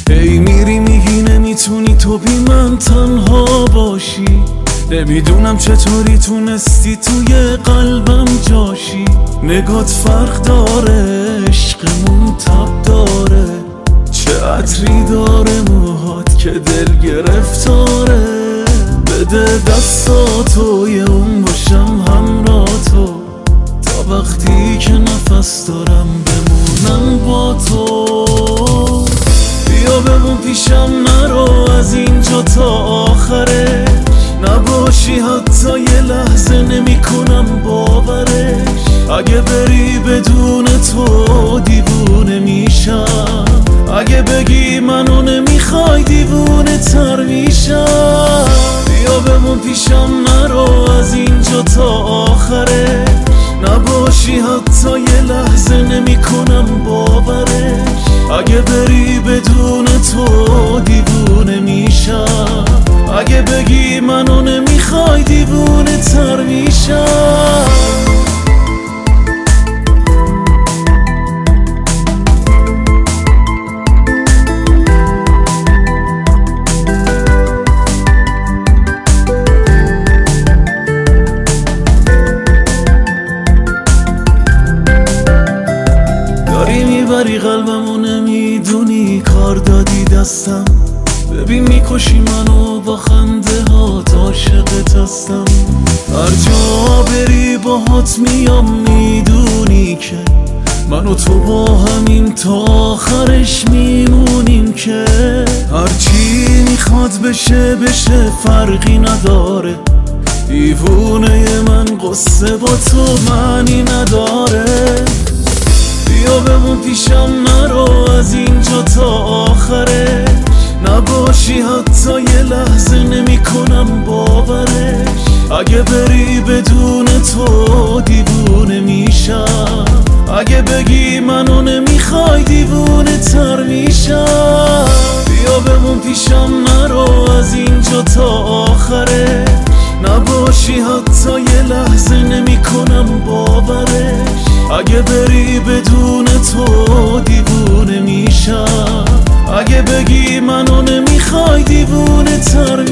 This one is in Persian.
هی میری میگی نمیتونی تو بی من تنها باشی. نمیدونم چطوری تونستی توی قلبم جاشی. نگات فرق داره، عشقمون تب داره، چه عطری داره موهات که دل گرفتاره. بده دستاتو یه اون باشم همراه تو، تا وقتی که نفس دارم بمونم با تو. بیا بمون پیشم، نرو از اینجا تا آخرش، نباشی حتی یه لحظه نمیکنم باورش. اگه بری بدون تو دیوونه میشم، اگه بگی منو نمیخوای دیوونه تر میشم. بیا بمون پیشم، نرو از اینجا تا آخرش، نباشی حتی یه لحظه نمیکنم باورش. اگه بری بدون تو دیوونه میشم، اگه بگی منو نمیخوای دیوونه تر میشم. میبری قلبمو نمیدونی، کار دادی دستم. ببین میکشی منو با خنده هات، عاشقت هستم. هر جا بری باهات میام، میدونی که من و تو با همین تا آخرش میمونیم. که هرچی میخواد بشه بشه، فرقی نداره. دیوونه من قصه با تو معنی نداره. بیا بمون پیشم، نرو از اینجا تا آخرش، نباشی حتی یه لحظه نمیکنم باورش. اگه بری بدون تو دیوونه میشم، اگه بگی منو نمیخوای دیوونه تر میشم. بیا بمون پیشم، نرو از اینجا تا آخرش، نباشی حتی یه لحظه نمیکنم باورش. اگه بری بدون تو دیوونه میشم، اگه بگی منو نمیخوای دیوونه تر